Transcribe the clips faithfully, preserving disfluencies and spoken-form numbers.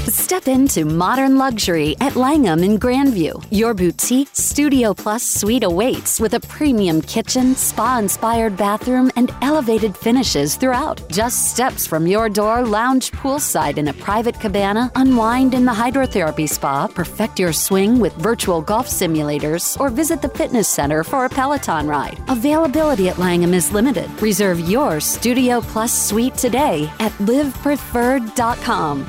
Step into modern luxury at Langham in Grandview. Your boutique Studio Plus suite awaits with a premium kitchen, spa-inspired bathroom, and elevated finishes throughout. Just steps from your door, lounge poolside in a private cabana, unwind in the hydrotherapy spa, perfect your swing with virtual golf simulators, or visit the fitness center for a Peloton ride. Availability at Langham is limited. Reserve your Studio Plus suite today at live preferred dot com.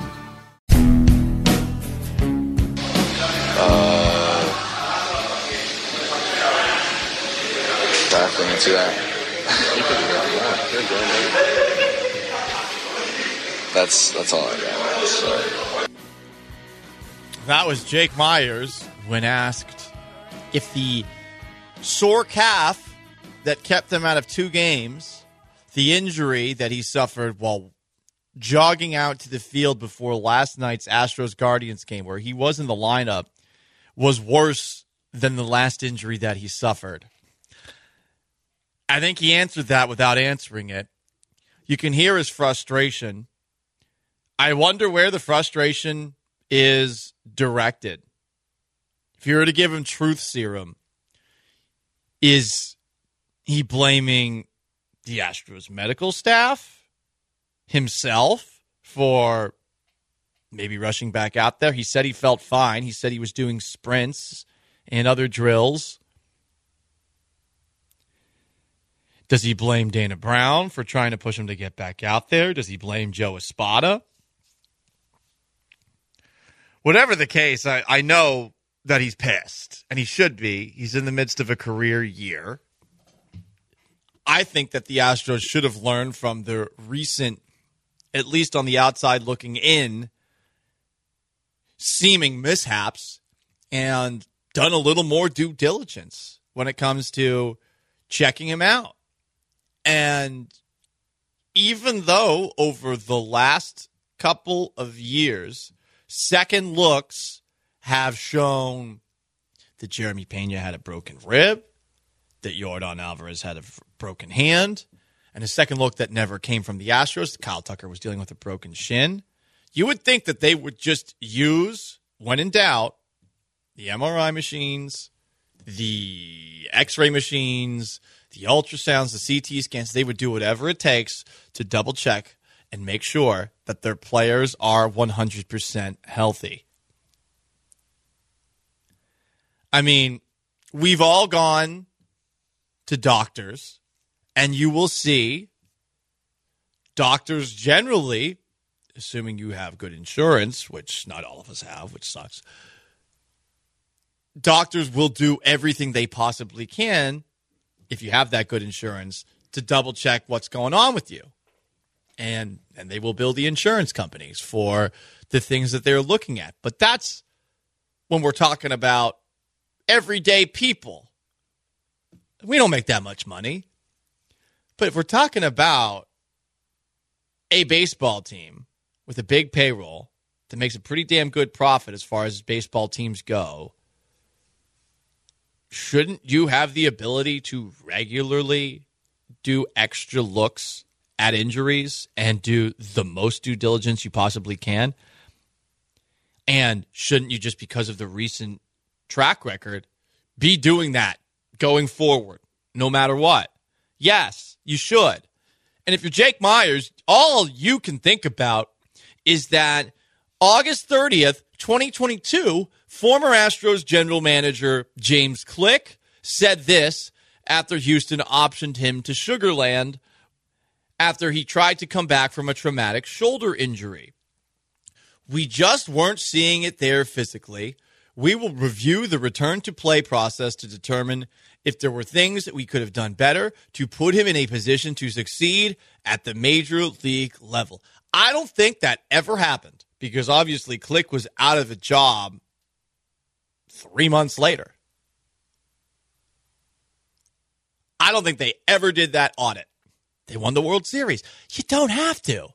Uh, definitely into that. that's that's all I got. So. That was Jake Myers when asked if the sore calf that kept him out of two games, the injury that he suffered while jogging out to the field before last night's Astros-Guardians game, where he was in the lineup, was worse than the last injury that he suffered. I think he answered that without answering it. You can hear his frustration. I wonder where the frustration is directed. If you were to give him truth serum, is he blaming the Astros medical staff, himself, for maybe rushing back out there? He said he felt fine. He said he was doing sprints and other drills. Does he blame Dana Brown for trying to push him to get back out there? Does he blame Joe Espada? Whatever the case, I, I know that he's pissed, and he should be. He's in the midst of a career year. I think that the Astros should have learned from the recent, at least on the outside looking in, seeming mishaps and done a little more due diligence when it comes to checking him out. And even though over the last couple of years, second looks have shown that Jeremy Pena had a broken rib, that Yordan Alvarez had a broken hand, and a second look that never came from the Astros, Kyle Tucker was dealing with a broken shin, you would think that they would just use, when in doubt, the M R I machines, the X-ray machines, the ultrasounds, the C T scans. They would do whatever it takes to double check and make sure that their players are one hundred percent healthy. I mean, we've all gone to doctors, and you will see doctors generally, assuming you have good insurance, which not all of us have, which sucks, doctors will do everything they possibly can, if you have that good insurance, to double check what's going on with you. And and they will bill the insurance companies for the things that they're looking at. But that's when we're talking about everyday people. We don't make that much money. But if we're talking about a baseball team with a big payroll that makes a pretty damn good profit as far as baseball teams go, shouldn't you have the ability to regularly do extra looks at injuries and do the most due diligence you possibly can? And shouldn't you, just because of the recent track record, be doing that going forward, no matter what? Yes, you should. And if you're Jake Myers, all you can think about is that August thirtieth, twenty twenty-two, former Astros general manager James Click said this after Houston optioned him to Sugar Land after he tried to come back from a traumatic shoulder injury. We just weren't seeing it there physically. We will review the return to play process to determine if there were things that we could have done better to put him in a position to succeed at the major league level. I don't think that ever happened because obviously Click was out of a job three months later. I don't think they ever did that audit. They won the World Series. You don't have to.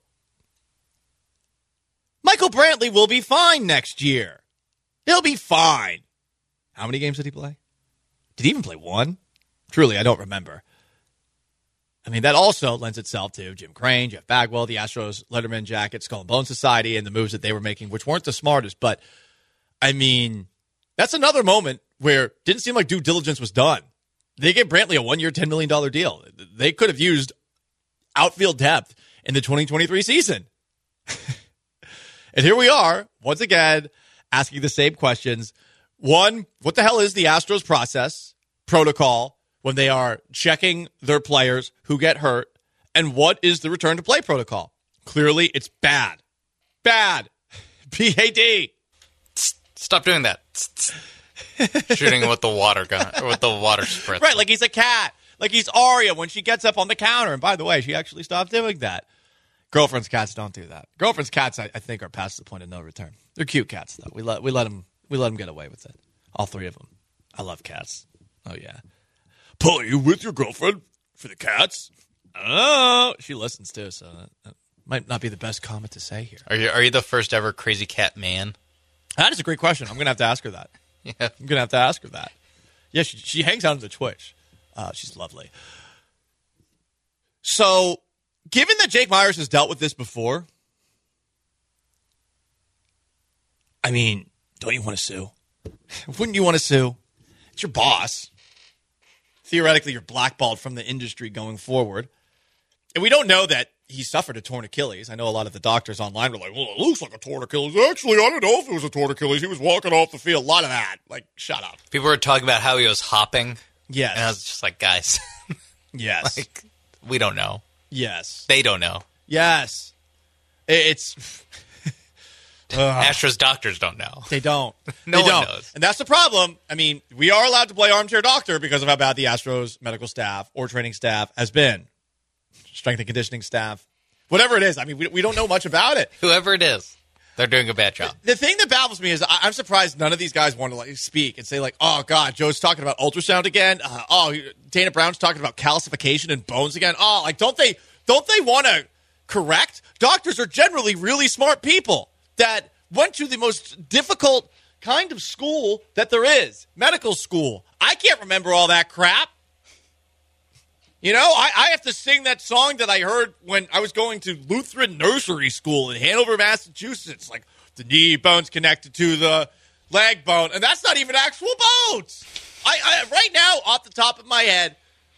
Michael Brantley will be fine next year. He'll be fine. How many games did he play? Did he even play one? Truly, I don't remember. I mean, that also lends itself to Jim Crane, Jeff Bagwell, the Astros Letterman jacket, Skull and Bone Society, and the moves that they were making, which weren't the smartest. But, I mean, that's another moment where it didn't seem like due diligence was done. They gave Brantley a one-year, ten million dollars deal. They could have used outfield depth in the twenty twenty-three season. And here we are, once again, asking the same questions. One, what the hell is the Astros process, protocol, when they are checking their players who get hurt? And what is the return to play protocol? Clearly, it's bad. Bad. B A D. Stop doing that. Shooting with the water gun, or with the water spritz. Right, like he's a cat. Like he's Arya when she gets up on the counter. And by the way, she actually stopped doing that. Girlfriend's cats don't do that. Girlfriend's cats, I, I think, are past the point of no return. They're cute cats, though. We let we let them we let them get away with it. All three of them. I love cats. Oh yeah. Paul, are you with your girlfriend for the cats? Oh, she listens too, so that, that might not be the best comment to say here. Are you are you the first ever crazy cat man? That is a great question. I'm gonna have to ask her that. Yeah, I'm gonna have to ask her that. Yeah, she she hangs out on the Twitch. Uh, she's lovely. So, given that Jake Myers has dealt with this before, I mean, don't you want to sue? Wouldn't you want to sue? It's your boss. Theoretically, you're blackballed from the industry going forward. And we don't know that he suffered a torn Achilles. I know a lot of the doctors online were like, well, it looks like a torn Achilles. Actually, I don't know if it was a torn Achilles. He was walking off the field. A lot of that. Like, shut up. People were talking about how he was hopping. Yes. And I was just like, guys. Yes. Like, we don't know. Yes. They don't know. Yes. It's... Uh, Astros doctors don't know. They don't. no they one don't. knows. And that's the problem. I mean, we are allowed to play armchair doctor because of how bad the Astros medical staff or training staff has been. Strength and conditioning staff. Whatever it is. I mean, we, we don't know much about it. Whoever it is, they're doing a bad job. The thing that baffles me is I, I'm surprised none of these guys want to like speak and say like, oh, God, Joe's talking about ultrasound again. Uh, oh, Dana Brown's talking about calcification and bones again. Oh, like, don't they, don't they want to correct? Doctors are generally really smart people that went to the most difficult kind of school that there is, medical school. I can't remember all that crap. You know, I, I have to sing that song that I heard when I was going to Lutheran nursery school in Hanover, Massachusetts. Like, the knee bone's connected to the leg bone, and that's not even actual bones. I, I right now, off the top of my head,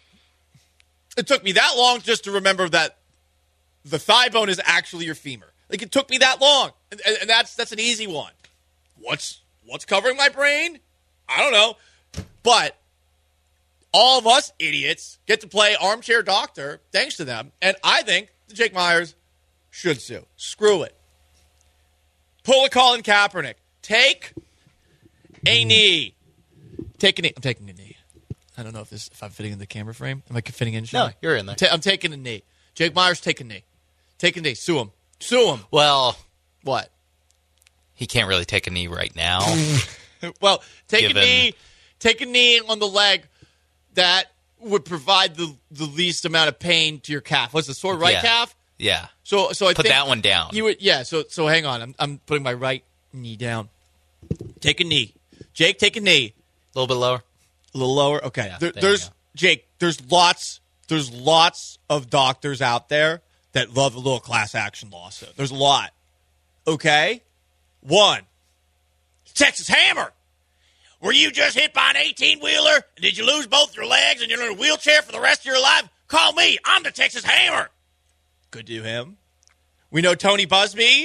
it took me that long just to remember that the thigh bone is actually your femur. Like, it took me that long, and, and, and that's that's an easy one. What's what's covering my brain? I don't know. But all of us idiots get to play armchair doctor thanks to them, and I think that Jake Myers should sue. Screw it. Pull a Colin Kaepernick. Take a knee. Take a knee. I'm taking a knee. I don't know if this if I'm fitting in the camera frame. Am I fitting in? No, you're in there. Ta- I'm taking a knee. Jake Myers, take a knee. Take a knee. Sue him. Sue him. Well, what? He can't really take a knee right now. Well, take Given... a knee. Take a knee on the leg that would provide the, the least amount of pain to your calf. What's the sore right yeah. calf? Yeah. So so I put think that one down. You would yeah. So so hang on. I'm I'm putting my right knee down. Take a knee, Jake. Take a knee. A little bit lower. A little lower. Okay. Yeah, there, there there's Jake. There's lots. There's lots of doctors out there that love a little class action lawsuit. There's a lot. Okay? One. Texas Hammer. Were you just hit by an eighteen-wheeler? Did you lose both your legs and you're in a wheelchair for the rest of your life? Call me. I'm the Texas Hammer. Good to him. We know Tony Busby.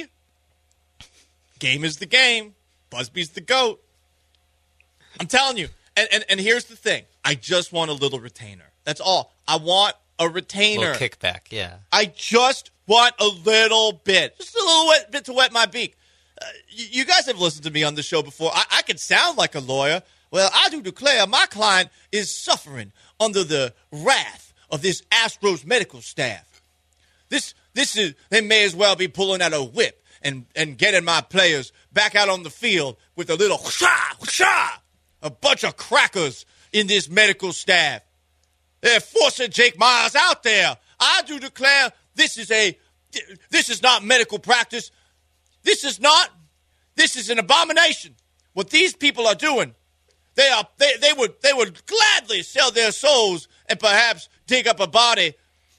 Game is the game. Busby's the GOAT. I'm telling you. And, and, and here's the thing. I just want a little retainer. That's all. I want a retainer. A little kickback, yeah. I just want a little bit. Just a little wet, bit to wet my beak. Uh, you, you guys have listened to me on the show before. I, I can sound like a lawyer. Well, I do declare my client is suffering under the wrath of this Astros medical staff. This this is they may as well be pulling out a whip and, and getting my players back out on the field with a little whoosh-ah, whoosh-ah, a bunch of crackers in this medical staff. They're forcing Jake Myers out there. I do declare this is a this is not medical practice. This is not. This is an abomination. What these people are doing, they are they, they would they would gladly sell their souls and perhaps dig up a body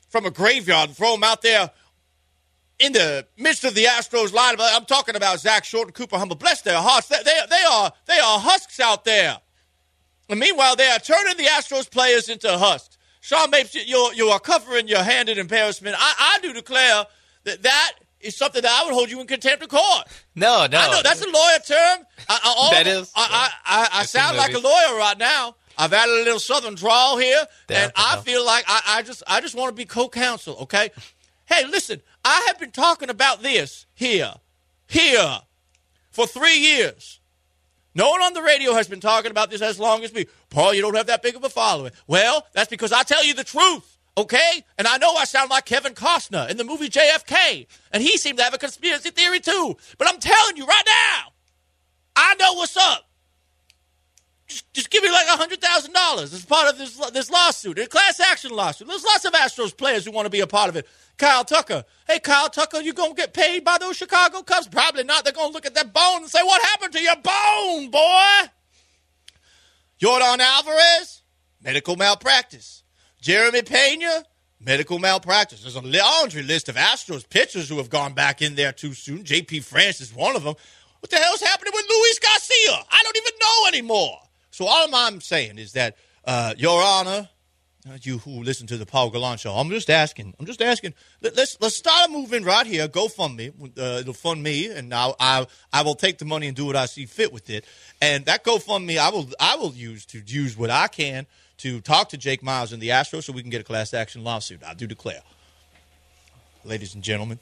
from a graveyard and throw them out there in the midst of the Astros lineup. I'm talking about Zach Short and Cooper Humble. Bless their hearts. They, they, they are they are husks out there. And meanwhile, they are turning the Astros players into husks. Sean Mapes, you you are covering your hand in embarrassment. I, I do declare that that is something that I would hold you in contempt of court. No, no. I know that's a lawyer term. I, I, all, that is. I, I, I, I sound like a lawyer right now. I've added a little southern drawl here, Damn, and I feel like I, I just I just want to be co-counsel, okay? Hey, listen, I have been talking about this here, here, for three years. No one on the radio has been talking about this as long as me. Paul, you don't have that big of a following. Well, that's because I tell you the truth, okay? And I know I sound like Kevin Costner in the movie J F K, and he seemed to have a conspiracy theory too. But I'm telling you right now, I know what's up. Just, just give me like one hundred thousand dollars as part of this this lawsuit, a class action lawsuit. There's lots of Astros players who want to be a part of it. Kyle Tucker. Hey, Kyle Tucker, you going to get paid by those Chicago Cubs? Probably not. They're going to look at that bone and say, what happened to your bone, boy? Yordan Alvarez, medical malpractice. Jeremy Pena, medical malpractice. There's a laundry list of Astros pitchers who have gone back in there too soon. J P France is one of them. What the hell's happening with Luis Garcia? I don't even know anymore. So all I'm saying is that, uh, Your Honor, you who listen to the Paul Gallant Show, I'm just asking. I'm just asking. Let, let's let's start a movement right here. GoFundMe. Uh, it'll fund me, and I, I I will take the money and do what I see fit with it. And that GoFundMe, I will I will use to use what I can to talk to Jake Miles and the Astros so we can get a class action lawsuit. I do declare, ladies and gentlemen,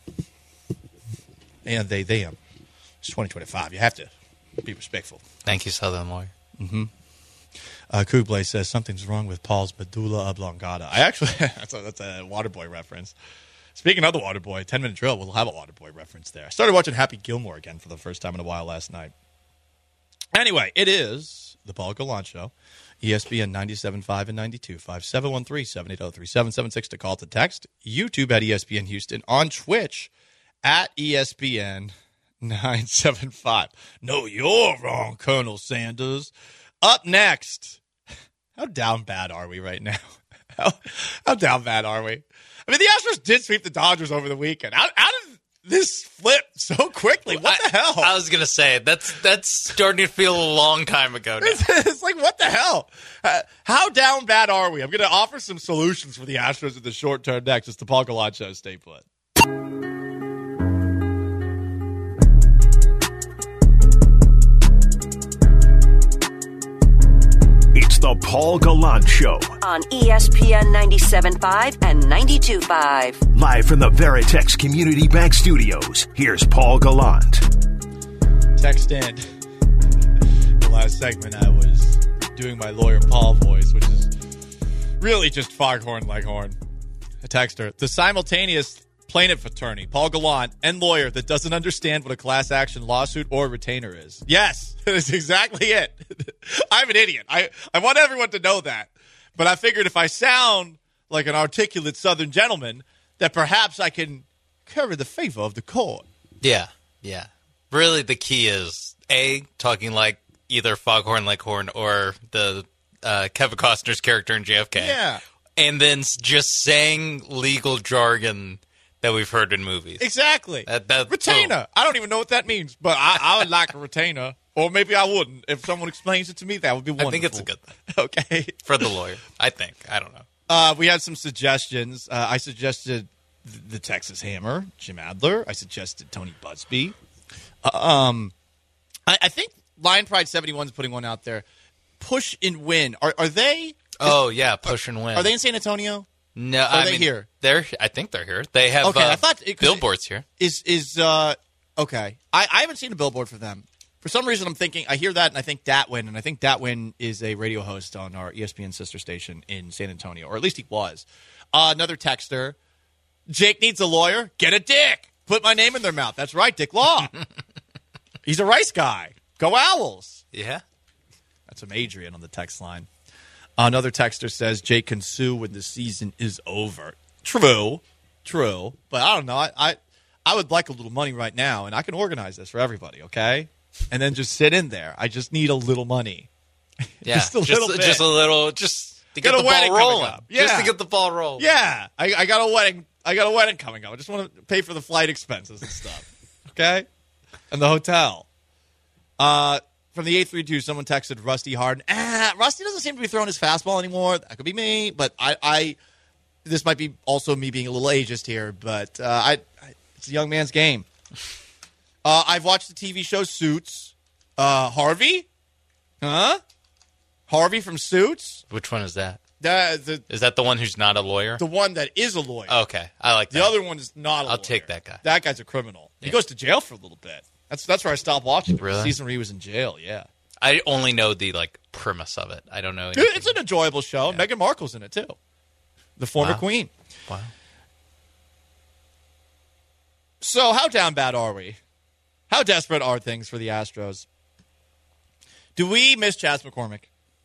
and they them. It's twenty twenty-five. You have to be respectful. Thank you, Southern Lawyer. Mm-hmm. Uh, Kublai says something's wrong with Paul's medulla oblongata. I actually, that's a, that's a Waterboy reference. Speaking of the Waterboy, ten minute drill, we'll have a Waterboy reference there. I started watching Happy Gilmore again for the first time in a while last night. Anyway, it is the Paul Gallant Show, E S P N ninety-seven point five and ninety-two point five, seven one three, seven eight zero, three seven seven six to call to text, YouTube at E S P N Houston, on Twitch at E S P N nine seven five. No, you're wrong, Colonel Sanders. Up next, how down bad are we right now? How, how down bad are we? I mean, the Astros did sweep the Dodgers over the weekend. How, how did this flip so quickly? What the I, hell? I was going to say, that's that's starting to feel a long time ago now. It's, it's like, what the hell? Uh, how down bad are we? I'm going to offer some solutions for the Astros in the short term next. It's the Paul Gallant Show. Stay put. It's the Paul Gallant Show on E S P N ninety-seven point five and ninety-two point five. Live from the Veritex Community Bank Studios, here's Paul Gallant. Text in. The last segment, I was doing my lawyer Paul voice, which is really just foghorn leghorn. A texter. The simultaneous plaintiff attorney, Paul Gallant, and lawyer that doesn't understand what a class action lawsuit or retainer is. Yes, that's exactly it. I'm an idiot. I, I want everyone to know that. But I figured if I sound like an articulate Southern gentleman, that perhaps I can curry the favor of the court. Yeah, yeah. Really, the key is, A, talking like either Foghorn Leghorn or the uh, Kevin Costner's character in J F K. Yeah. And then just saying legal jargon that we've heard in movies. Exactly. That, that, retainer. Oh. I don't even know what that means, but I, I would like a retainer. Or maybe I wouldn't. If someone explains it to me, that would be wonderful. I think it's a good thing. Okay. For the lawyer, I think. I don't know. Uh, we had some suggestions. Uh, I suggested the Texas Hammer, Jim Adler. I suggested Tony Busby. Uh, um, I, I think Lion Pride seventy-one is putting one out there. Push and Win. Are, are they? Oh, yeah. Push and Win. Are they in San Antonio? No, are I they mean, here? They're. I think they're here. They have okay, uh, I thought it, billboards here. Is is uh okay? I, I haven't seen a billboard for them. For some reason, I'm thinking I hear that, and I think Datwin, and I think Datwin is a radio host on our E S P N sister station in San Antonio, or at least he was. Uh, another texter: Jake needs a lawyer. Get a dick. Put my name in their mouth. That's right, Dick Law. He's a Rice guy. Go Owls. Yeah, that's from Adrian on the text line. Another texter says Jake can sue when the season is over. True, true, but I don't know. I, I I would like a little money right now, and I can organize this for everybody. Okay, and then just sit in there. I just need a little money. Yeah, just a just, little bit. Just a little. Just To Got get a the ball wedding coming rolling. up. Yeah. Just to get the ball rolling. Yeah, I, I got a wedding. I got a wedding coming up. I just want to pay for the flight expenses and stuff. Okay, and the hotel. Uh, from the eight three two, someone texted Rusty Harden. Ah, Rusty doesn't seem to be throwing his fastball anymore. That could be me, but I, I this might be also me being a little ageist here. But uh, I, I, it's a young man's game. Uh, I've watched the T V show Suits. Uh, Harvey, huh? Harvey from Suits. Which one is that? The, the Is that the one who's not a lawyer? the one that is a lawyer. Okay, I like that. The other one is not a I'll lawyer. take that guy. That guy's a criminal. He Yeah. goes to jail for a little bit. That's that's where I stopped watching. Really? The season where he was in jail, yeah. I only know the like premise of it. I don't know. Dude, anything. it's an enjoyable show. Yeah. Meghan Markle's in it, too. The former Wow. queen. Wow. So how down bad are we? How desperate are things for the Astros? Do we miss Chas McCormick?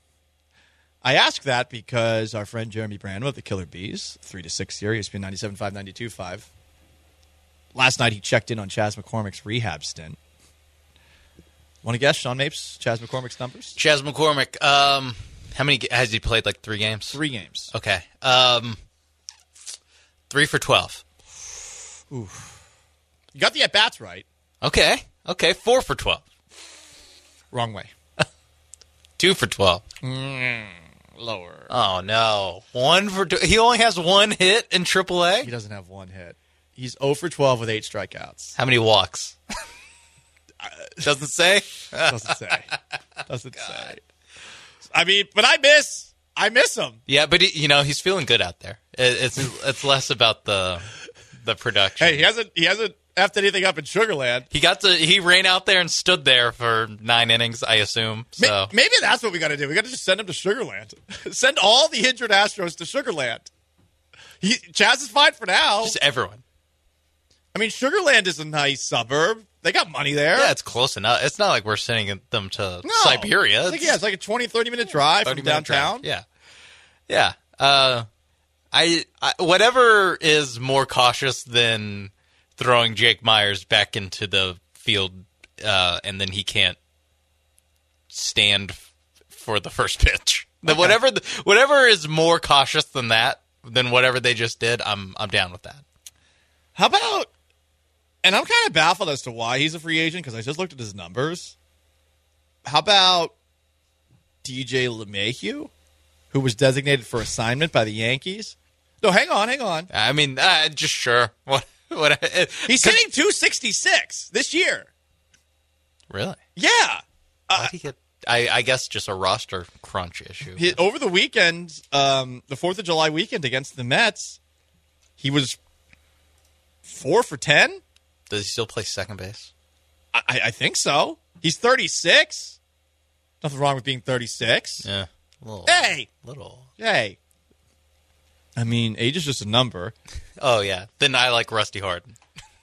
I ask that because our friend Jeremy Brandon of the Killer Bees, three to six here, E S P N ninety-seven point five, ninety-two point five. Last night he checked in on Chas McCormick's rehab stint. Want to guess, Sean Mapes, Chas McCormick's numbers? Chas McCormick. Um, how many has he played? Like three games. Three games. Okay. Um, three for twelve. You got the at-bats right. Okay. Okay. Four for twelve. Wrong way. Two for twelve. Lower. Oh no. One for two. He only has one hit in triple A. He doesn't have one hit. He's zero for twelve with eight strikeouts. How many walks? Doesn't say. Doesn't say. Doesn't say. I mean, but I miss. I miss him. Yeah, but he, you know he's feeling good out there. It, it's it's less about the the production. Hey, he hasn't. He hasn't effed anything up in Sugarland. He got to he ran out there and stood there for nine innings, I assume. Ma- So Maybe that's what we got to do. We got to just send him to Sugarland. Send all the injured Astros to Sugarland. He, Chas is fine for now. just everyone. I mean, Sugarland is a nice suburb. They got money there. Yeah, it's close enough. It's not like we're sending them to No. Siberia. It's like, It's yeah, it's like a twenty, thirty minute drive from thirty minute drive. downtown. Yeah, yeah. Uh, I, I whatever is more cautious than throwing Jake Myers back into the field, uh, and then he can't stand f- for the first pitch. The, whatever, the, whatever is more cautious than that, than whatever they just did, I'm I'm down with that. How about, and I'm kind of baffled as to why he's a free agent because I just looked at his numbers. How about D J LeMahieu, who was designated for assignment by the Yankees? No, hang on, hang on. I mean, uh, just sure. What? What? He's hitting two sixty-six this year. Really? Yeah. Why'd he get? I, I guess just a roster crunch issue. He, over the weekend, um, the fourth of July weekend against the Mets, he was four for ten. Does he still play second base? I, I think so. He's thirty-six. Nothing wrong with being thirty-six. Yeah. Little, Hey, little. hey. I mean, age is just a number. Oh yeah. Then I like Rusty Harden.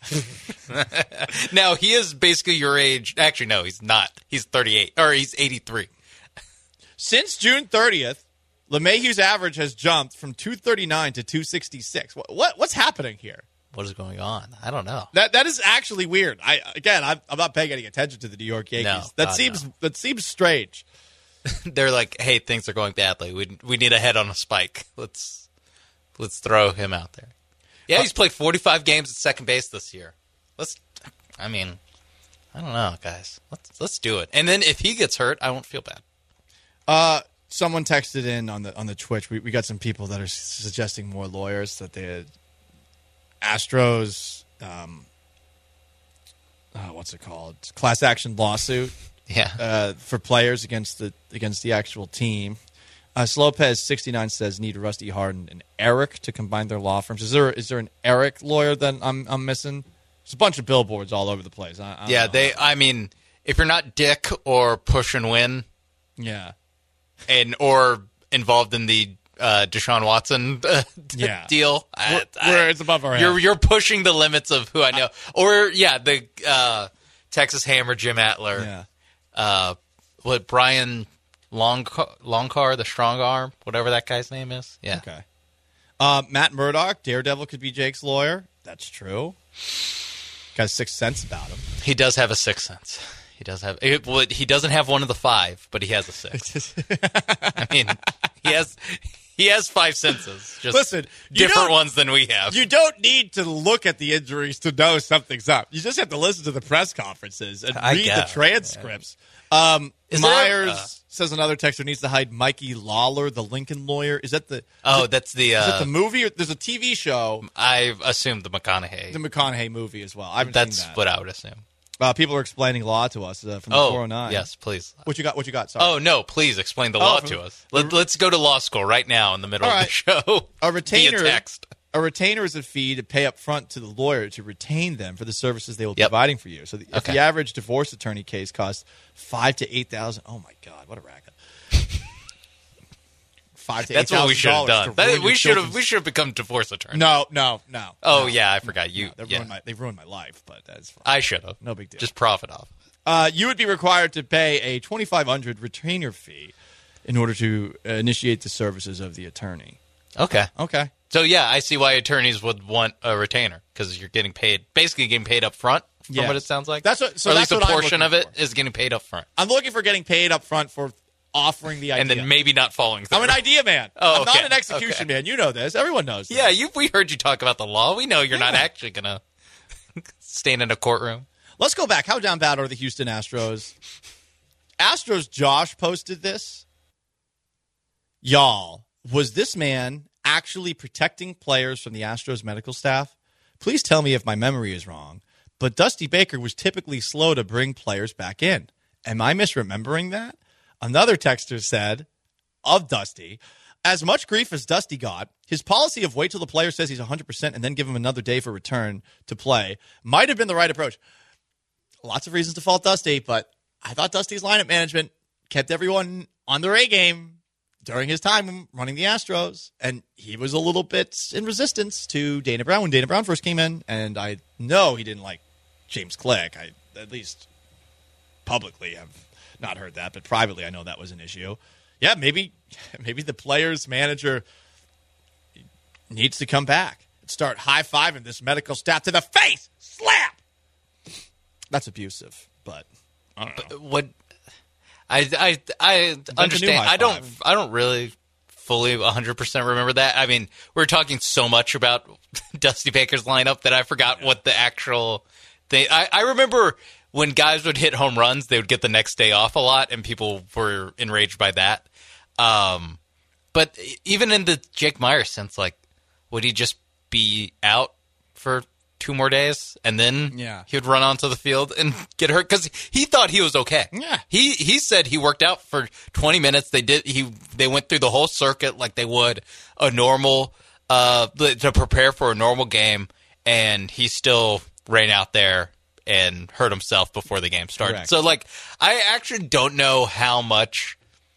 Now he is basically your age. Actually, no, he's not. He's thirty-eight or he's eighty-three. Since June thirtieth, LeMahieu's average has jumped from two thirty-nine to two sixty-six. What, what what's happening here? What is going on? I don't know. That that is actually weird. I again, I'm, I'm not paying any attention to the New York Yankees. No, that God, seems no. that seems strange. They're like, hey, things are going badly. We we need a head on a spike. Let's let's throw him out there. Yeah, he's played forty-five games at second base this year. Let's. I mean, I don't know, guys. Let's let's do it. And then if he gets hurt, I won't feel bad. Uh, someone texted in on the on the Twitch. We we got some people that are suggesting more lawyers that they Astros. Um, uh, what's it called? Class action lawsuit. Yeah. Uh, for players against the against the actual team. Uh, Lopez sixty-nine says need Rusty Harden and Eric to combine their law firms. Is there is there an Eric lawyer that I'm I'm missing? There's a bunch of billboards all over the place. I, I don't Yeah, know. they. I mean, if you're not Dick or Push and Win, Yeah. and or involved in the uh, Deshaun Watson uh, Yeah. deal, I, I- Where it's above our head. you're you're pushing the limits of who I know. Or yeah, the uh, Texas Hammer, Jim Atler, Yeah. uh, what Brian Long Longcar, the Strong Arm, whatever that guy's name is. Yeah, Okay. Uh, Matt Murdock, Daredevil could be Jake's lawyer. That's true. Got a sixth sense about him. he does have a sixth sense. He does have. It, well, he doesn't have one of the five, but he has a six. I mean, he has He has five senses. Just Listen, you different don't- ones than we have. You don't need to look at the injuries to know something's up. You just have to listen to the press conferences and I read guess, the transcripts. Um, Is there- Myers uh, says another texter needs to hide Mikey Lawler, the Lincoln lawyer. Is that the? oh, is it, that's the. is Uh, it the movie? Or, there's a T V show, I assumed the McConaughey. the McConaughey movie as well. I haven't That's seen that. what I would assume. Uh, people are explaining law to us uh, from the Oh, four oh nine. yes, please. What you got? What you got? Sorry. Oh, no, please explain the Oh, law from- to us. Let, let's go to law school right now in the middle All of right. the show. A retainer. Via text. A retainer is a fee to pay up front to the lawyer to retain them for the services they will be Yep. providing for you. So the, if Okay. the average divorce attorney case costs five to eight thousand, oh my god, what a racket! Five to That's eight what we thousand should have dollars done. to That- ruin we your should have children's- we should have become divorce attorneys. No, no, no. Oh no, yeah, I forgot you. no, they've yeah. ruined my they've ruined my life, but that's fine. I should have. No big deal. Just profit off. Uh, you would be required to pay a twenty-five hundred dollars retainer fee in order to uh, initiate the services of the attorney. Okay. Okay. So yeah, I see why attorneys would want a retainer because you're getting paid, basically getting paid up front. From Yes. what it sounds like. That's what- so or at that's least what a I'm portion of looking it is getting paid up front, I'm looking for getting paid up front for offering the idea. and then maybe not following through. I'm an idea man. Oh, I'm not okay. an execution Okay. man. You know this. Everyone knows this. Yeah, you. We heard you talk about the law. We know you're not Yeah. actually gonna stand in a courtroom. Let's go back. How down bad are the Houston Astros? Astros Josh posted this. Y'all, was this man actually protecting players from the Astros medical staff? Please tell me if my memory is wrong, but Dusty Baker was typically slow to bring players back in. Am I misremembering that? Another texter said of Dusty, as much grief as Dusty got, his policy of wait till the player says he's one hundred percent and then give him another day for return to play might have been the right approach. Lots of reasons to fault Dusty, but I thought Dusty's lineup management kept everyone on their A game during his time running the Astros, and he was a little bit in resistance to Dana Brown when Dana Brown first came in, and I know he didn't like James Click. I at least publicly have not heard that, but privately I know that was an issue. Yeah, maybe maybe the player's manager needs to come back and start high-fiving this medical staff to the face. Slap! That's abusive, but I don't know. What I I I new understand. high I don't five. I don't really fully one hundred percent remember that. I mean, we're talking so much about Dusty Baker's lineup that I forgot what the actual thing. I, I remember when guys would hit home runs, they would get the next day off a lot, and people were enraged by that. Um, but even in the Jake Myers sense, like, would he just be out for two more days and then Yeah. he would run onto the field and get hurt? Because he thought he was okay. Yeah. He he said he worked out for twenty minutes. They did he they went through the whole circuit like they would a normal uh to prepare for a normal game, and he still ran out there and hurt himself before the game started. Correct. So like I actually don't know how much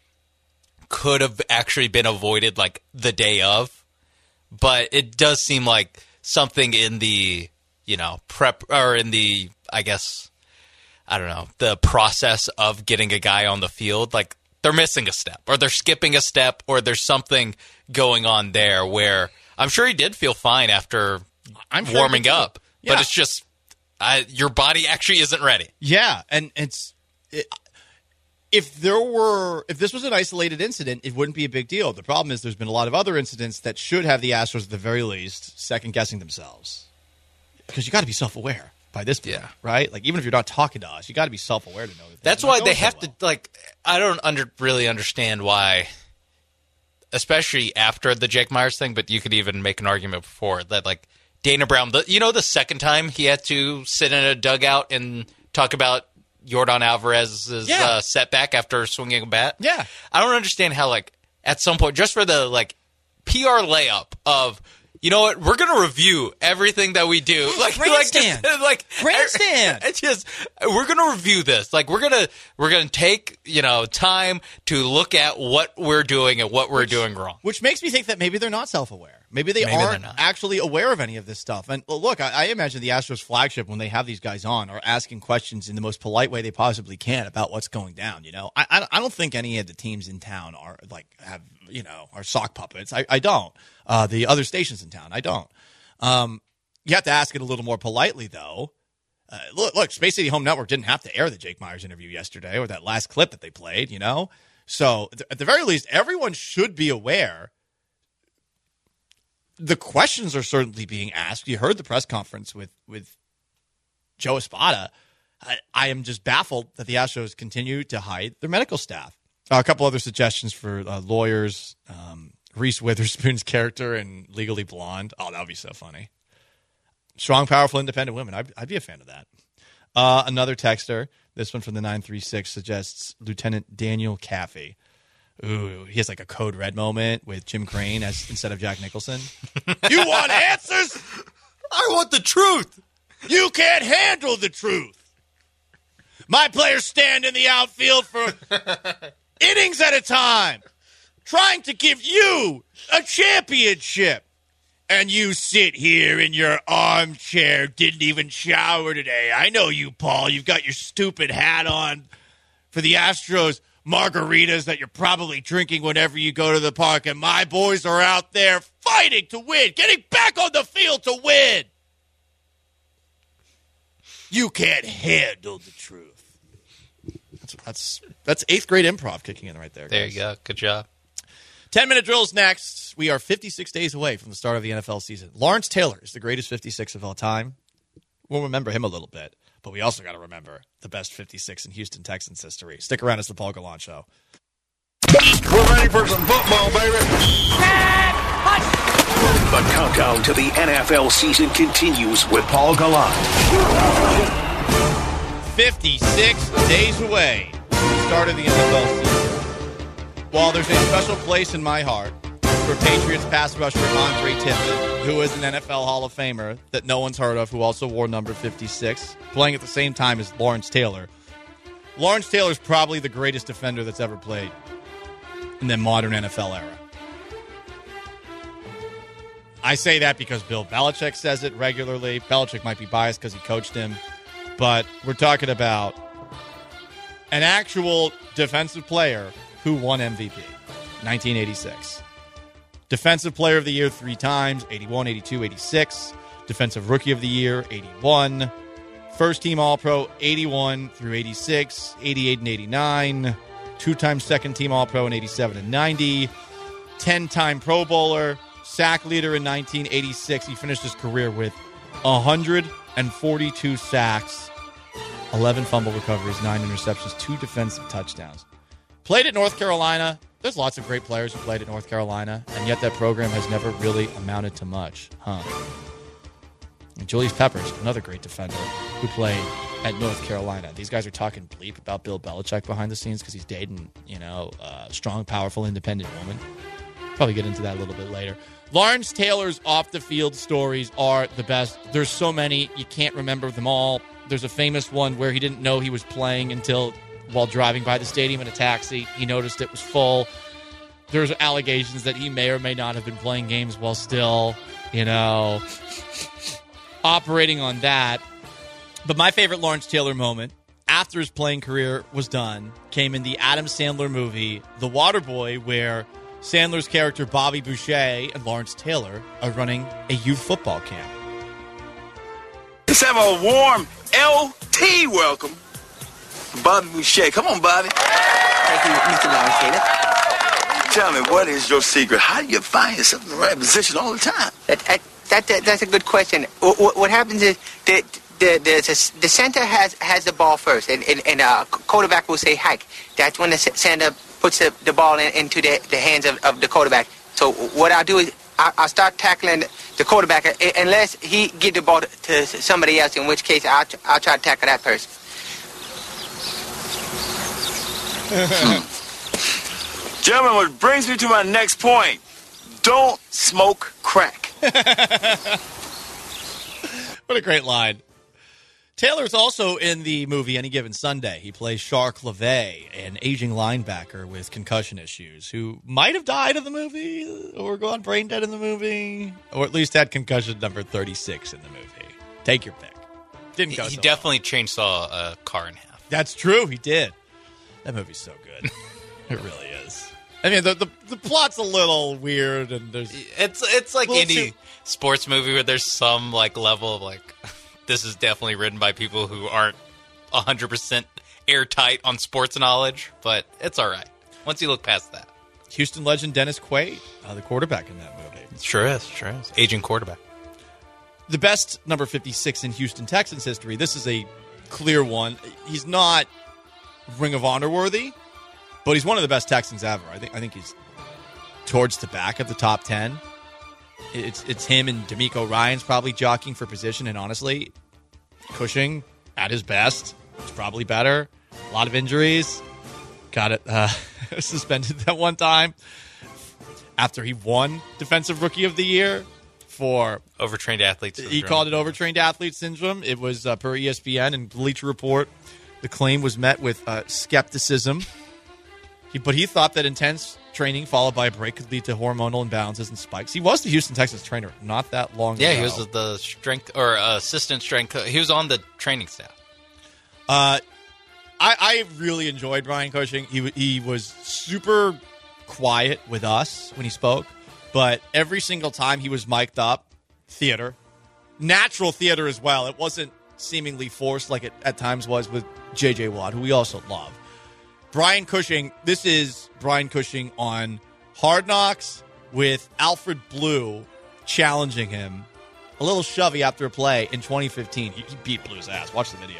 could have actually been avoided like the day of, but it does seem like something in the, you know, prep or in the, I guess, I don't know, the process of getting a guy on the field, like they're missing a step or they're skipping a step or there's something going on there where I'm sure he did feel fine after I'm sure he warming did too. up, Yeah. but it's just I, your body actually isn't ready. Yeah, and it's it, if there were if this was an isolated incident, it wouldn't be a big deal. The problem is there's been a lot of other incidents that should have the Astros at the very least second guessing themselves, because you got to be self aware by this point, Yeah. right? Like even if you're not talking to us, you got to be self aware to know that. That's why they have to, like, I don't under, really understand why, especially after the Jake Myers thing, but you could even make an argument before that, like, Dana Brown, the, you know, the second time he had to sit in a dugout and talk about Yordan Alvarez's Yeah. uh, setback after swinging a bat. Yeah. I don't understand how, like, at some point, just for the, like, P R layup of, you know what, we're going to review everything that we do. Like, grandstand. like, like Grandstand. It's just, we're going to review this. Like, we're going to, we're going to take, you know, time to look at what we're doing and what we're doing wrong. Which makes me think that maybe they're not self-aware. Maybe they Maybe they're aren't not. actually aware of any of this stuff. And well, look, I, I imagine the Astros flagship, when they have these guys on, are asking questions in the most polite way they possibly can about what's going down. You know, I, I, I don't think any of the teams in town are like have you know are sock puppets. I, I don't. Uh, the other stations in town, I don't. Um, you have to ask it a little more politely, though. Uh, look, look, Space City Home Network didn't have to air the Jake Myers interview yesterday or that last clip that they played. You know, so th- at the very least, everyone should be aware the questions are certainly being asked. You heard the press conference with, with Joe Espada. I, I am just baffled that the Astros continue to hide their medical staff. Uh, a couple other suggestions for uh, lawyers. Um, Reese Witherspoon's character in Legally Blonde. Oh, that would be so funny. Strong, powerful, independent women. I'd, I'd be a fan of that. Uh, another texter, this one from the nine three six, suggests Lieutenant Daniel Caffey. Ooh, he has like a Code Red moment with Jim Crane as instead of Jack Nicholson. You want answers? I want the truth. You can't handle the truth. My players stand in the outfield for innings at a time, trying to give you a championship. And you sit here in your armchair, didn't even shower today. I know you, Paul. You've got your stupid hat on for the Astros margaritas that you're probably drinking whenever you go to the park. And my boys are out there fighting to win, getting back on the field to win. You can't handle the truth. That's that's, that's eighth grade improv kicking in right there, guys. There you go. Good job. ten-minute drills next. We are fifty-six days away from the start of the N F L season. Lawrence Taylor is the greatest fifty-six of all time. We'll remember him a little bit, but we also got to remember the best fifty-six in Houston Texans history. Stick around. It's the Paul Gallant Show. We're ready for some football, baby. The countdown to the N F L season continues with Paul Gallant. fifty-six days away from the start of the N F L season. While there's a special place in my heart for Patriots pass rusher Andre Tippett, who is an N F L Hall of Famer that no one's heard of, who also wore number fifty-six, playing at the same time as Lawrence Taylor. Lawrence Taylor's probably the greatest defender that's ever played in the modern N F L era. I say that because Bill Belichick says it regularly. Belichick might be biased because he coached him, but we're talking about an actual defensive player who won M V P, nineteen eighty-six. Defensive Player of the Year three times, eighty-one, eighty-two, eighty-six. Defensive Rookie of the Year, eighty-one. First Team All-Pro, eighty-one through eighty-six, eighty-eight and eighty-nine. Two-time Second Team All-Pro in eighty-seven and ninety. ten-time Pro Bowler, sack leader in nineteen eighty-six. He finished his career with one hundred forty-two sacks, eleven fumble recoveries, nine interceptions, two defensive touchdowns. Played at North Carolina. There's lots of great players who played at North Carolina, and yet that program has never really amounted to much. Huh. And Julius Peppers, another great defender who played at North Carolina. These guys are talking bleep about Bill Belichick behind the scenes because he's dating, you know, a strong, powerful, independent woman. Probably get into that a little bit later. Lawrence Taylor's off-the-field stories are the best. There's so many, you can't remember them all. There's a famous one where he didn't know he was playing until while driving by the stadium in a taxi. He noticed it was full. There's allegations that he may or may not have been playing games while still, you know, operating on that. But my favorite Lawrence Taylor moment after his playing career was done came in the Adam Sandler movie, The Waterboy, where Sandler's character Bobby Boucher and Lawrence Taylor are running a youth football camp. Let's have a warm L T welcome. Bobby Boucher. Come on, Bobby. Thank you, Mister Lawrence Taylor. Tell me, what is your secret? How do you find yourself in the right position all the time? That, that, that, that that's a good question. What, what happens is the the the, the center has has the ball first, and and, and uh, quarterback will say hike. That's when the center puts the, the ball in, into the, the hands of, of the quarterback. So what I'll do is I, I'll start tackling the quarterback unless he give the ball to, to somebody else, in which case I'll, I'll try to tackle that person. hmm. Gentlemen, what brings me to my next point. Don't smoke crack. What a great line. Taylor's also in the movie Any Given Sunday. He plays Shark LeVay, an aging linebacker with concussion issues who might have died in the movie or gone brain dead in the movie, or at least had concussion number thirty-six in the movie. Take your pick. Didn't go He so definitely well. chainsaw a car in half. That's true. He did. That movie's so good. It really is. I mean, the, the the plot's a little weird, and there's it's it's like Well, any too- sports movie where there's some like level of like this is definitely written by people who aren't one hundred percent airtight on sports knowledge, but it's all right once you look past that. Houston legend Dennis Quaid, uh, the quarterback in that movie. Sure is, sure is. Aging quarterback. The best number fifty-six in Houston Texans history. This is a clear one. He's not Ring of Honor worthy, but he's one of the best Texans ever. I think I think he's towards the back of the top ten. It's it's him and DeMeco Ryans probably jockeying for position, and honestly, Cushing at his best is probably better. A lot of injuries. Got it uh, suspended that one time after he won Defensive Rookie of the Year for overtrained athletes. He called it overtrained athlete syndrome. It was uh, per E S P N and Bleacher Report. The claim was met with uh, skepticism. He, but he thought that intense training followed by a break could lead to hormonal imbalances and spikes. He was the Houston Texans trainer not that long yeah, ago. Yeah, he was the strength or uh, assistant strength. He was on the training staff. Uh, I, I really enjoyed Brian Cushing. He he was super quiet with us when he spoke, but every single time he was mic'd up, theater, natural theater as well. It wasn't seemingly forced like it at times was with J J Watt, who we also love. Brian Cushing, this is Brian Cushing on Hard Knocks with Alfred Blue challenging him. A little shovey after a play in twenty fifteen. He, he beat Blue's ass. Watch the video.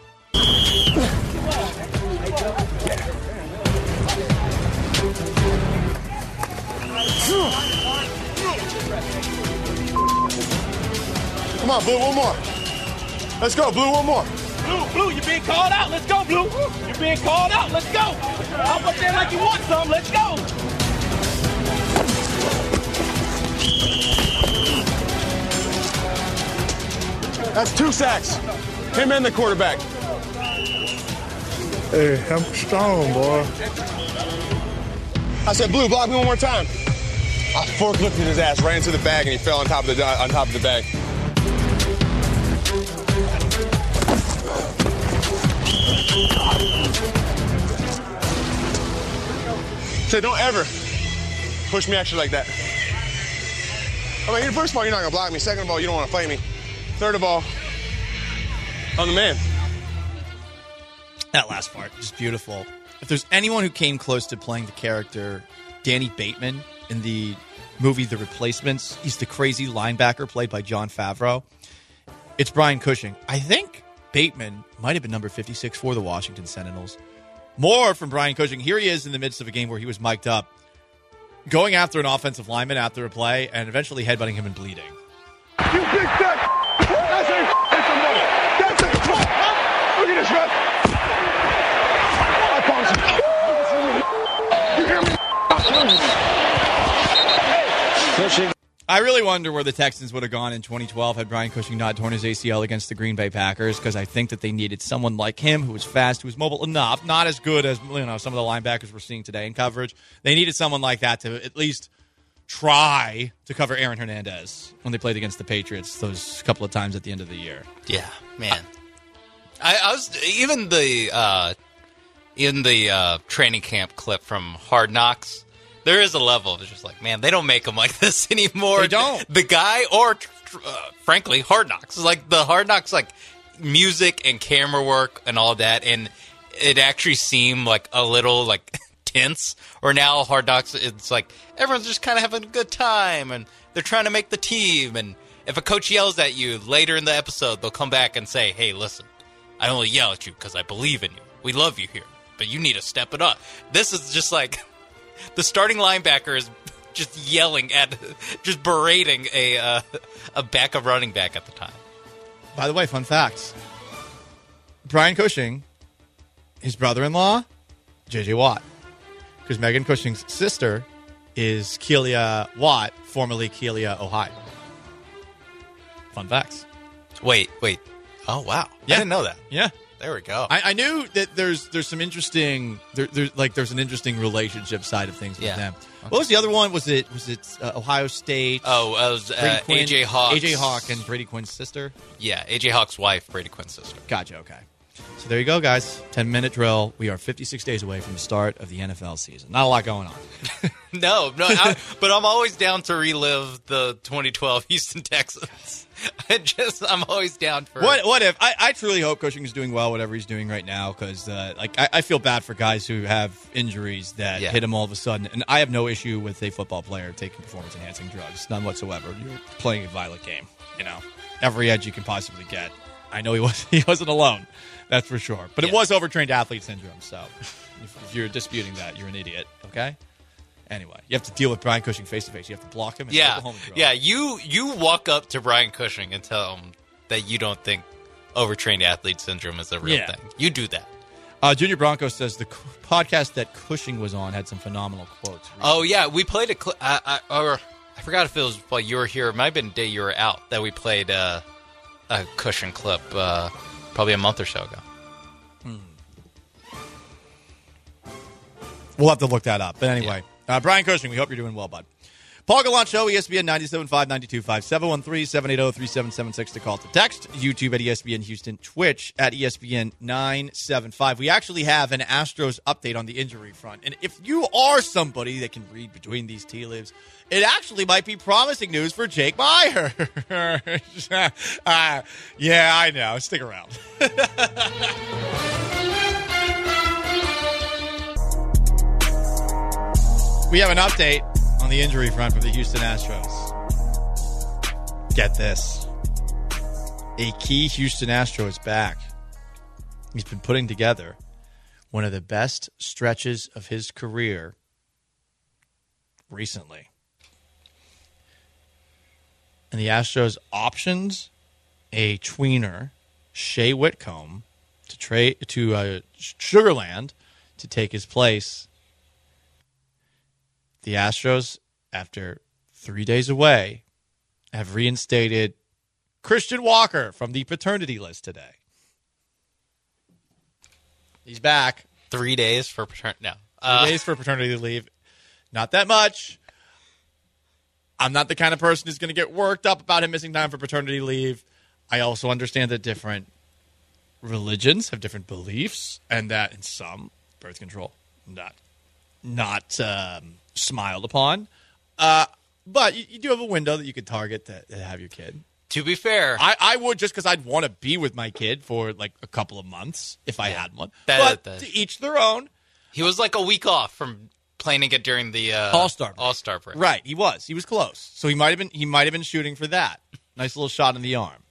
Come on, Blue, one more. Let's go, Blue, one more. Blue, Blue, you're being called out. Let's go, Blue. You're being called out. Let's go. Hop up there like you want some. Let's go. That's two sacks. Him and the quarterback. Hey, I'm strong, boy. I said, Blue, block me one more time. I forklifted his ass right into the bag, and he fell on top of the on top of the bag. Said, don't ever push me extra like that. I mean, first of all, you're not gonna block me. Second of all, you don't want to fight me. Third of all, I'm the man. That last part, just beautiful. If there's anyone who came close to playing the character Danny Bateman in the movie The Replacements, he's the crazy linebacker played by Jon Favreau. It's Brian Cushing. I think Bateman might have been number fifty-six for the Washington Sentinels. More from Brian Cushing. Here he is in the midst of a game where he was mic'd up, going after an offensive lineman after a play, and eventually headbutting him and bleeding. You big dick! That's it! That's another! That's it! Come on! Look at this, ref! I promise you. You hear me? Cushing. I really wonder where the Texans would have gone in twenty twelve had Brian Cushing not torn his A C L against the Green Bay Packers, because I think that they needed someone like him who was fast, who was mobile enough, not as good as you know some of the linebackers we're seeing today in coverage. They needed someone like that to at least try to cover Aaron Hernandez when they played against the Patriots those couple of times at the end of the year. Yeah, man. I, I was even the uh, in the uh, training camp clip from Hard Knocks. There is a level of it's just like, man, they don't make them like this anymore. They don't. The guy, or uh, frankly, Hard Knocks. Like the Hard Knocks, like music and camera work and all that, and it actually seemed like a little like tense. Or now Hard Knocks, it's like everyone's just kind of having a good time, and they're trying to make the team. And if a coach yells at you later in the episode, they'll come back and say, "Hey, listen, I only yell at you because I believe in you. We love you here, but you need to step it up." This is just like. The starting linebacker is just yelling at, just berating a uh, a backup running back at the time. By the way, fun facts. Brian Cushing, his brother-in-law, J J Watt. Because Megan Cushing's sister is Kealia Watt, formerly Kealia, Ohio. Fun facts. Wait, wait. Oh, wow. Yeah. I didn't know that. Yeah. There we go. I, I knew that there's there's some interesting there, there's like there's an interesting relationship side of things with Yeah. them. What was the other one? Was it was it uh, Ohio State? Oh, it was Brady uh, Quinn- A J Hawk. A J Hawk and Brady Quinn's sister. Yeah, A J Hawk's wife, Brady Quinn's sister. Gotcha. Okay. So there you go, guys. ten minute drill. We are fifty-six days away from the start of the N F L season. Not a lot going on. No, no, I, but I'm always down to relive the twenty twelve Houston Texans. I just I'm always down for What what if I, I truly hope Cushing is doing well, whatever he's doing right now, because uh, like I, I feel bad for guys who have injuries that Yeah. hit him all of a sudden, and I have no issue with a football player taking performance enhancing drugs, none whatsoever. You're playing a violent game, you know, every edge you can possibly get. I know he was he wasn't alone, that's for sure, but it Yeah. was overtrained athlete syndrome. So if, if you're disputing that, you're an idiot. Okay. Anyway, you have to deal with Brian Cushing face to face. You have to block him. And Yeah, Oklahoma drill. yeah. You you walk up to Brian Cushing and tell him that you don't think overtrained athlete syndrome is a real Yeah. thing. You do that. Uh, Junior Bronco says the c- podcast that Cushing was on had some phenomenal quotes. Oh yeah, we played a clip. I, I, or I forgot if it was while you were here. It might have been the day you were out that we played uh, a Cushing clip, uh, probably a month or so ago. We'll have to look that up. But anyway, uh, Brian Cushing, we hope you're doing well, bud. Paul Gallant Show, E S P N ninety-seven point five, ninety-two point five, seven one three, seven eight zero, three seven seven six to call to text. YouTube at E S P N Houston, Twitch at E S P N nine seven five. We actually have an Astros update on the injury front. And if you are somebody that can read between these tea leaves, it actually might be promising news for Jake Meyer. uh, yeah, I know. Stick around. We have an update on the injury front for the Houston Astros. Get this. A key Houston Astro is back. He's been putting together one of the best stretches of his career recently. And the Astros optioned a tweener, Shea Whitcomb, to trade to uh, Sugarland to take his place. The Astros, after three days away, have reinstated Christian Walker from the paternity list today. He's back. Three days for paternity. No, Three uh, days for paternity leave. Not that much. I'm not the kind of person who's going to get worked up about him missing time for paternity leave. I also understand that different religions have different beliefs, and that in some, birth control, not not um, smiled upon. Uh, but you, you do have a window that you could target to, to have your kid. To be fair, I, I would just because I'd want to be with my kid for like a couple of months if I had one. That- but that- to each their own. he was like a week off from playing it during the uh, All-Star break. All-Star break. Right, he was. He was close. So he might have been he might have been shooting for that. Nice little shot in the arm.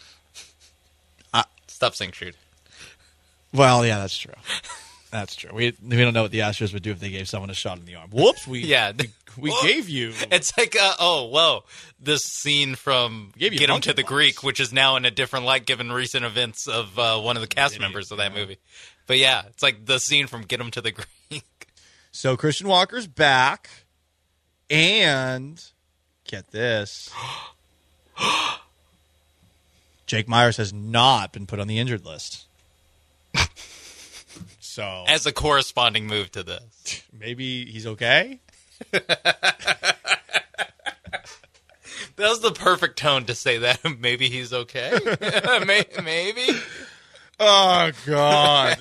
Stop saying shoot. Well, yeah, that's true. That's true. We we don't know what the Astros would do if they gave someone a shot in the arm. Whoops, we Yeah. we, we gave you. It's like, uh, oh, whoa, this scene from Gave you Get Him monkey to the bars. Greek, which is now in a different light given recent events of uh, one of the cast members of that movie. But yeah, it's like the scene from Get Him to the Greek. So Christian Walker's back, and get this. Jake Myers has not been put on the injured list. So As a corresponding move to this. maybe he's okay. That was the perfect tone to say that. Maybe he's okay. May- Maybe. Oh God.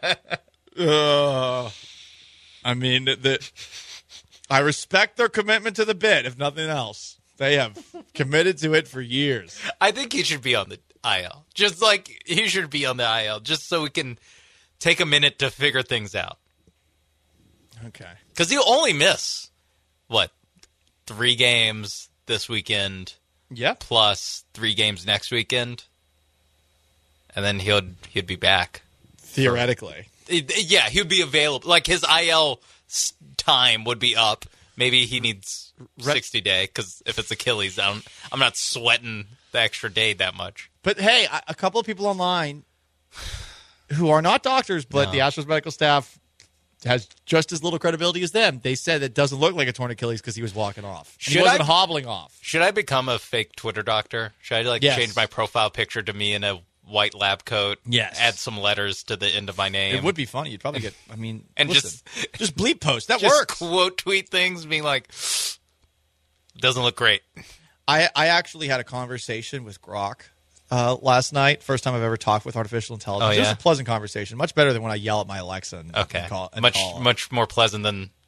Ugh. I mean, the, I respect their commitment to the bit, if nothing else. They have committed to it for years. I think he should be on the I L. Just like he should be on the I L, just so we can take a minute to figure things out. Okay. Because he'll only miss, what, three games this weekend? Yeah. Plus three games next weekend? And then he'll he'd be back. Theoretically. It- yeah, he would be available. Like his I L s- time would be up. Maybe he needs sixty day because if it's Achilles, I don't, I'm not sweating the extra day that much. But hey, a- a couple of people online who are not doctors, but No. the Astros medical staff has just as little credibility as them. They said it doesn't look like a torn Achilles because he was walking off. And he Should wasn't I- hobbling off. Should I become a fake Twitter doctor? Should I like Yes. change my profile picture to me in a white lab coat? Yes. Add some letters to the end of my name. It would be funny. You'd probably get, I mean, And listen, just just bleep post. That just works. quote tweet things, being like, doesn't look great. I, I actually had a conversation with Grok uh, last night. First time I've ever talked with artificial intelligence. Oh, It was yeah? a pleasant conversation. Much better than when I yell at my Alexa and, Okay, and call. And much call. much more pleasant than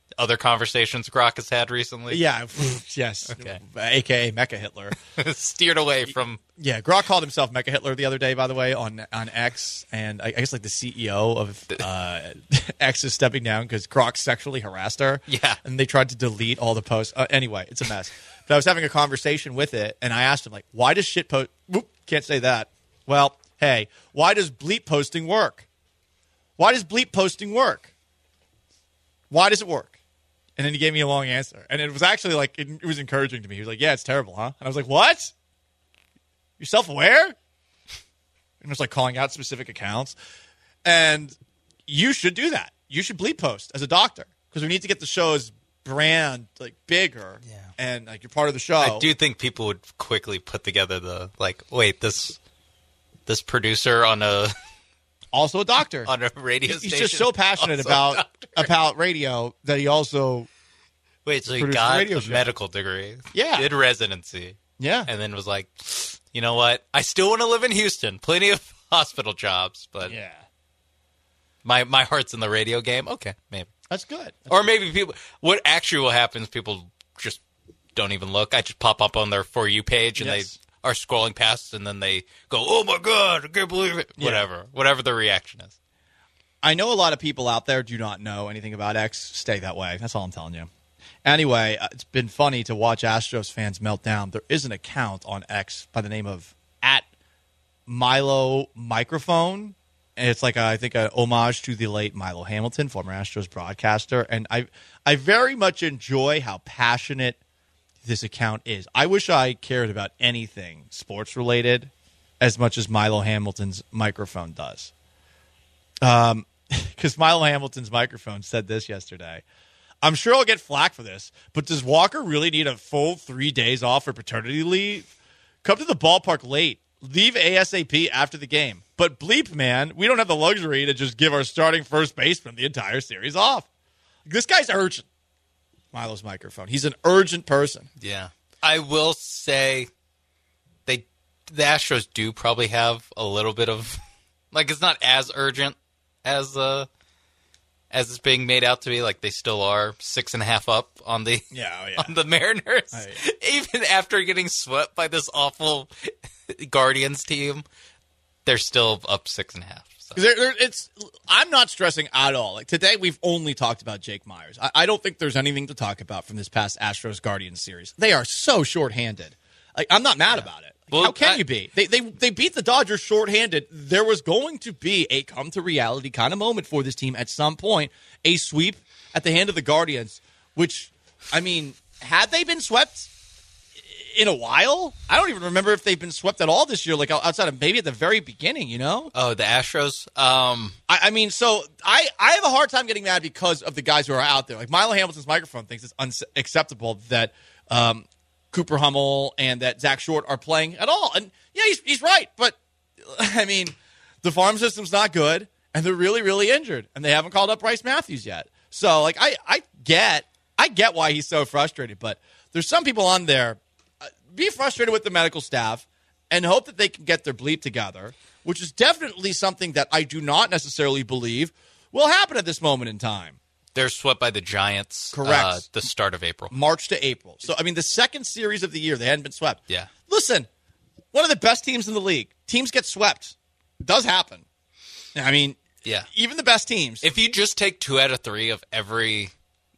other conversations Grok has had recently? Yeah, yes. Okay. A K A Mecha Hitler. Steered away from... Yeah, Grok called himself Mecha Hitler the other day, by the way, on on X. And I, I guess like the C E O of uh, X is stepping down because Grok sexually harassed her. Yeah. And they tried to delete all the posts. Uh, anyway, it's a mess. But I was having a conversation with it, and I asked him, like, why does shit post... Whoop, can't say that. Well, hey, why does bleep posting work? Why does bleep posting work? Why does it work? And then he gave me a long answer. And it was actually like, it, it was encouraging to me. He was like, yeah, it's terrible, huh? And I was like, what? You're self-aware? And it was like calling out specific accounts. And you should do that. You should bleep post as a doctor because we need to get the show's brand like bigger. Yeah. And like you're part of the show. I do think people would quickly put together the, like, wait, this this producer on a... Also a doctor. On a radio He's station. just so passionate about about radio that he also Wait, so he produced got a radio a show. medical degree. Yeah. Did residency. Yeah. And then was like, you know what? I still want to live in Houston. Plenty of hospital jobs, but yeah. my my heart's in the radio game. Okay, maybe. That's good. That's or good. maybe people, what actually will happen is people just don't even look. I just pop up on their For You page and Yes. they are scrolling past and then they go, oh my God, I can't believe it. Yeah. Whatever. Whatever the reaction is. I know a lot of people out there do not know anything about X. Stay that way. That's all I'm telling you. Anyway, uh, it's been funny to watch Astros fans melt down. There is an account on X by the name of at Milo Microphone. And it's like, a, I think, an homage to the late Milo Hamilton, former Astros broadcaster. And I, I very much enjoy how passionate this account is. I wish I cared about anything sports related as much as Milo Hamilton's microphone does. Um, because Milo Hamilton's microphone said this yesterday. I'm sure I'll get flack for this, but does Walker really need a full three days off for paternity leave? Come to the ballpark late. Leave ASAP after the game. But bleep, man, we don't have the luxury to just give our starting first baseman the entire series off. This guy's urgent. Milo's microphone. He's an urgent person. Yeah. I will say they the Astros do probably have a little bit of like it's not as urgent as uh as it's being made out to be. Like they still are six and a half up on the yeah, oh, yeah. on the Mariners. Oh, yeah. Even after getting swept by this awful Guardians team, they're still up six and a half. So. There, there, it's. I'm not stressing at all. Like today, we've only talked about Jake Myers. I, I don't think there's anything to talk about from this past Astros Guardians series. They are so shorthanded. Like I'm not mad yeah. about it. Like, well, how can I, you be? They, they they beat the Dodgers shorthanded. There was going to be a come to reality kind of moment for this team at some point. A sweep at the hand of the Guardians, which I mean, had they been swept in a while? I don't even remember if they've been swept at all this year, like outside of maybe at the very beginning, you know? Oh, the Astros? Um, I, I mean, so I, I have a hard time getting mad because of the guys who are out there. Like Milo Hamilton's microphone thinks it's unacceptable that um, Cooper Hummel and that Zach Short are playing at all. And yeah, he's, he's right. But, I mean, the farm system's not good, and they're really, really injured. And they haven't called up Bryce Matthews yet. So, like, I, I get I get why he's so frustrated. But there's some people on there. Be frustrated with the medical staff and hope that they can get their bleep together, which is definitely something that I do not necessarily believe will happen at this moment in time. They're swept by the Giants. Correct. Uh, the start of April. March to April. So, I mean, the second series of the year, they hadn't been swept. Yeah. Listen, one of the best teams in the league. Teams get swept. It does happen. I mean, yeah. Even the best teams. If you just take two out of three of every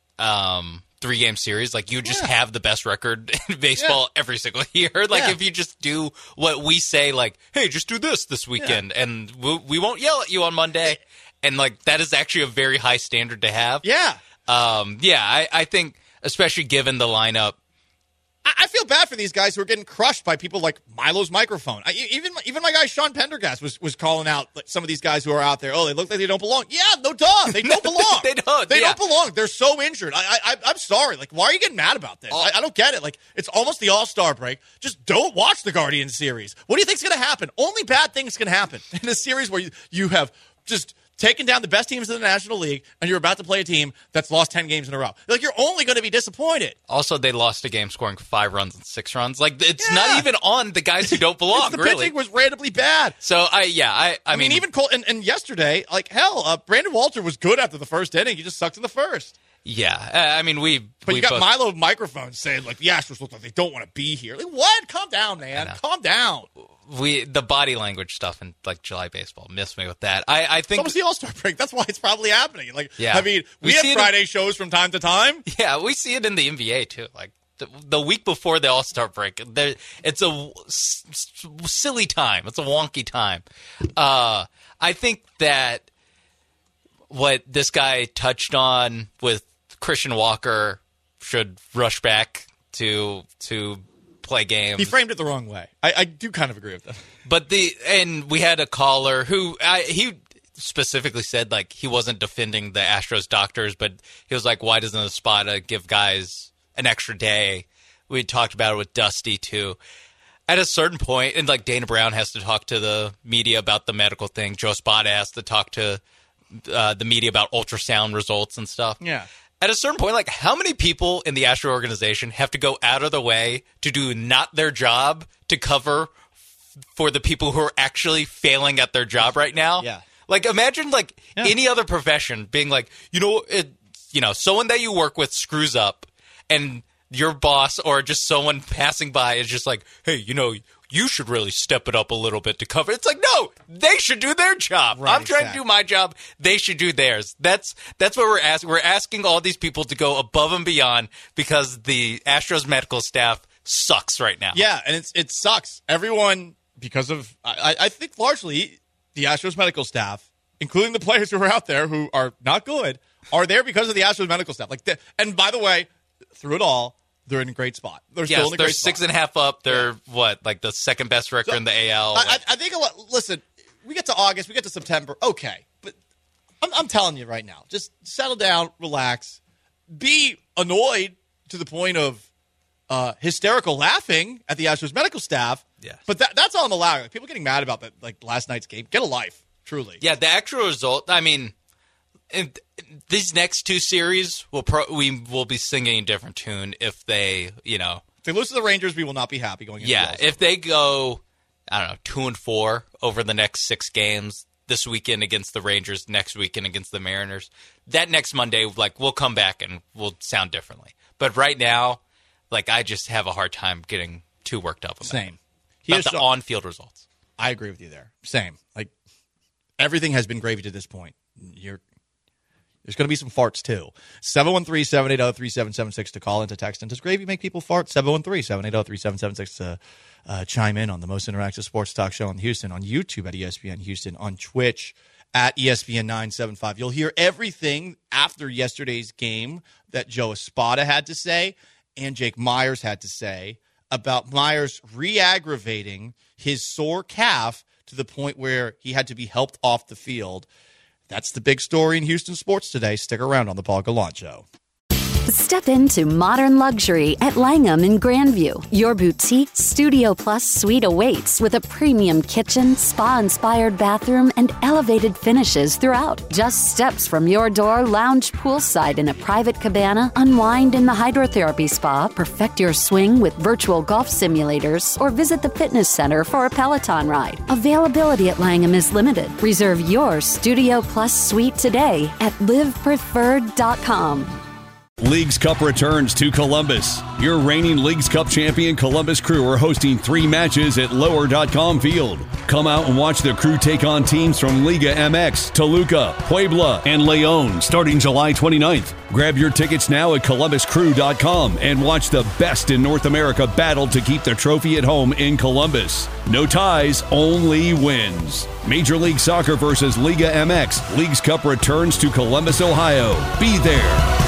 um, three-game series, like you just yeah. have the best record in baseball yeah. every single year. Like yeah. if you just do what we say, like, hey, just do this this weekend, yeah. and we, we won't yell at you on Monday. And, like, that is actually a very high standard to have. Yeah. Um, yeah, I, I think, especially given the lineup. I, I feel bad for these guys who are getting crushed by people like Milo's microphone. I, even even my guy Sean Pendergast was, was calling out some of these guys who are out there. Oh, they look like they don't belong. Yeah, no duh. They don't belong. they don't. They yeah. don't belong. They're so injured. I, I, I'm sorry. Like, why are you getting mad about this? Oh. I, I don't get it. Like, it's almost the All-Star break. Just don't watch the Guardians series. What do you think's going to happen? Only bad things can happen in a series where you, you have just taken down the best teams in the National League, and you're about to play a team that's lost ten games in a row. Like, you're only going to be disappointed. Also, they lost a game scoring five runs and six runs. Like, it's yeah. not even on the guys who don't belong, the really. pitching was randomly bad. So, I yeah, I I, I mean, mean, even Cole, and, and yesterday, like, hell, uh, Brandon Walter was good after the first inning. He just sucked in the first. Yeah, I mean, we. But we you got both, Milo microphones saying, like, the Astros look like they don't want to be here. Like, what? Calm down, man. Calm down. We the body language stuff in like July baseball missed me with that. I, I think so was the All Star break. That's why it's probably happening. Like, yeah. I mean, we, we have Friday in, shows from time to time. Yeah, we see it in the N B A too. Like the, the week before the All Star break, there it's a s- s- silly time. It's a wonky time. Uh, I think that what this guy touched on with Christian Walker should rush back to to play games. He framed it the wrong way. I, I do kind of agree with that. But the and we had a caller who I, he specifically said like he wasn't defending the Astros doctors, but he was like, why doesn't Espada give guys an extra day? We talked about it with Dusty too. At a certain point, and like Dana Brown has to talk to the media about the medical thing. Joe Espada has to talk to uh, the media about ultrasound results and stuff. Yeah. At a certain point, like how many people in the Astro organization have to go out of the way to do not their job to cover f- for the people who are actually failing at their job right now? Yeah. Like imagine like yeah. any other profession being like, you know, it, you know, someone that you work with screws up and your boss or just someone passing by is just like, hey, you know, you should really step it up a little bit to cover. It's like, no, they should do their job. Right, I'm trying exactly. to do my job. They should do theirs. That's that's what we're asking. We're asking all these people to go above and beyond because the Astros medical staff sucks right now. Yeah, and it's it sucks. Everyone, because of, I, I think largely the Astros medical staff, including the players who are out there who are not good, are there because of the Astros medical staff. Like, and by the way, through it all, they're in a great spot. They're yes, still in a they're great six spot. and a half up. They're, yeah. what, like the second best record so, in the A L? I, I think, a lot, listen, we get to August, we get to September, okay. But I'm, I'm telling you right now, just settle down, relax, be annoyed to the point of uh, hysterical laughing at the Astros medical staff. Yes. But that, that's all I'm allowing. Like, people getting mad about that, like last night's game. Get a life, truly. Yeah, the actual result, I mean, in, in these next two series, we'll pro, we will be singing a different tune if they, you know. If they lose to the Rangers, we will not be happy going into Yeah, the if they go, I don't know, two and four over the next six games, this weekend against the Rangers, next weekend against the Mariners, that next Monday, like, we'll come back and we'll sound differently. But right now, like, I just have a hard time getting too worked up about Same. It. About the so, on-field results. I agree with you there. Same. Like, everything has been gravy to this point. You're There's going to be some farts, too. seven one three, seven eight zero, three seven seven six to call into text. And does gravy make people fart? seven one three, seven eight zero, three seven seven six to uh, chime in on the most interactive sports talk show in Houston, on YouTube at E S P N Houston, on Twitch at E S P N nine seventy-five. You'll hear everything after yesterday's game that Joe Espada had to say and Jake Myers had to say about Myers re-aggravating his sore calf to the point where he had to be helped off the field. That's the big story in Houston sports today. Stick around on the Paul Gallant Show. Step into modern luxury at Langham in Grandview. Your boutique Studio Plus suite awaits with a premium kitchen, spa-inspired bathroom, and elevated finishes throughout. Just steps from your door, lounge poolside in a private cabana, unwind in the hydrotherapy spa, perfect your swing with virtual golf simulators, or visit the fitness center for a Peloton ride. Availability at Langham is limited. Reserve your Studio Plus suite today at live preferred dot com. Leagues Cup returns to Columbus. Your reigning Leagues Cup champion Columbus Crew are hosting three matches at lower dot com field. Come out and watch the Crew take on teams from Liga M X, Toluca, Puebla, and Leon starting July twenty-ninth. Grab your tickets now at columbus crew dot com and watch the best in North America battle to keep the trophy at home in Columbus. No ties, only wins. Major League Soccer versus Liga M X. Leagues Cup returns to Columbus, Ohio. Be there.